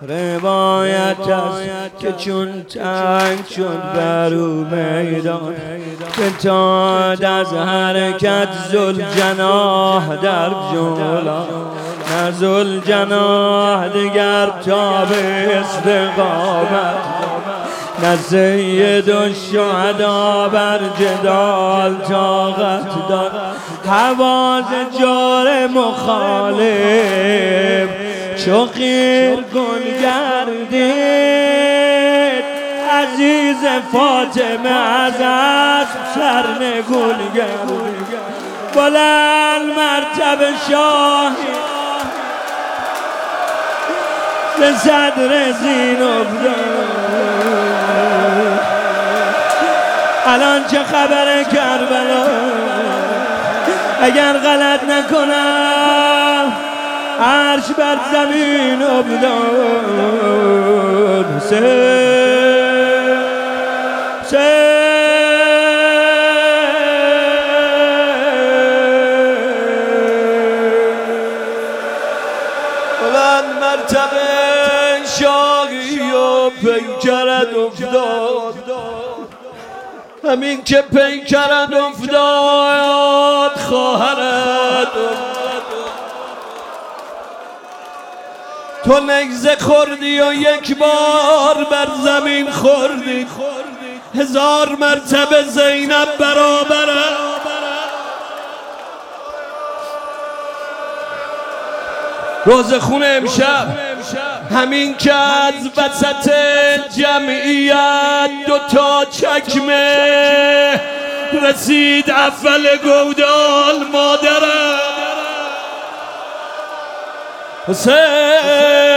روایت است که چون تنگ شد بر او میدان، فتاد از حرکت ذوالجناح در جولان. نه ذوالجناح دیگر تاب استقامت، نه سید الشهدا بر جدال طاقت داد. حواس جور مخالف چو قیر گل گردید، عزیز فاطمه از اسب سرنگون گردید. بلند مرتبه شاهی به صدر زین افتاد. الان چه خبر کربلا؟ اگر غلط نکنم عرش بر زمین افتاد. بلند مرتبه شاهی و پیکرت افتاد. همین که پیکرت افتاد خواهرت تو نگزه خوردی و یک بار بر زمین خوردی. 1000 مرتبه زینب برابره. روز خون امشب همین که از وسط جمعیت 2 تا چکمه رسید اول گودال مادرم حسین.